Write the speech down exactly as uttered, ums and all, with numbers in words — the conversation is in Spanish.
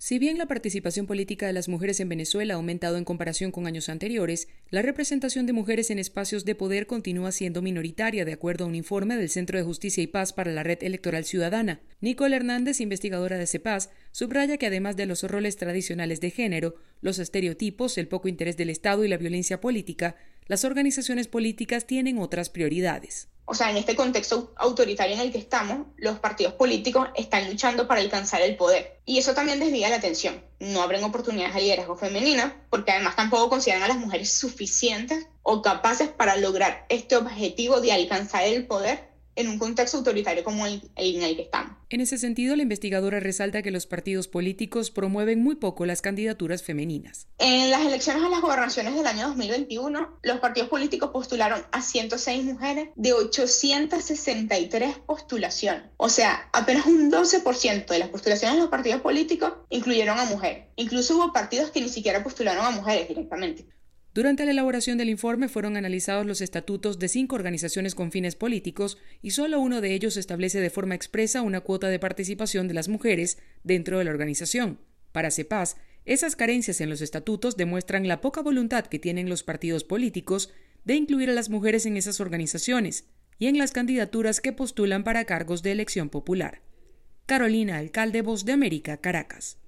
Si bien la participación política de las mujeres en Venezuela ha aumentado en comparación con años anteriores, la representación de mujeres en espacios de poder continúa siendo minoritaria, de acuerdo a un informe del Centro de Justicia y Paz para la Red Electoral Ciudadana. Nicole Hernández, investigadora de CEPAS, subraya que además de los roles tradicionales de género, los estereotipos, el poco interés del Estado y la violencia política, las organizaciones políticas tienen otras prioridades. O sea, en este contexto autoritario en el que estamos, los partidos políticos están luchando para alcanzar el poder. Y eso también desvía la atención. No abren oportunidades de liderazgo femenino, porque además tampoco consideran a las mujeres suficientes o capaces para lograr este objetivo de alcanzar el poder en un contexto autoritario como el en el que estamos. En ese sentido, la investigadora resalta que los partidos políticos promueven muy poco las candidaturas femeninas. En las elecciones a las gobernaciones del año dos mil veintiuno, los partidos políticos postularon a ciento seis mujeres de ochocientas sesenta y tres postulaciones. O sea, apenas un doce por ciento de las postulaciones de los partidos políticos incluyeron a mujeres. Incluso hubo partidos que ni siquiera postularon a mujeres directamente. Durante la elaboración del informe fueron analizados los estatutos de cinco organizaciones con fines políticos y solo uno de ellos establece de forma expresa una cuota de participación de las mujeres dentro de la organización. Para CEPAS, esas carencias en los estatutos demuestran la poca voluntad que tienen los partidos políticos de incluir a las mujeres en esas organizaciones y en las candidaturas que postulan para cargos de elección popular. Carolina Alcalde, Voz de América, Caracas.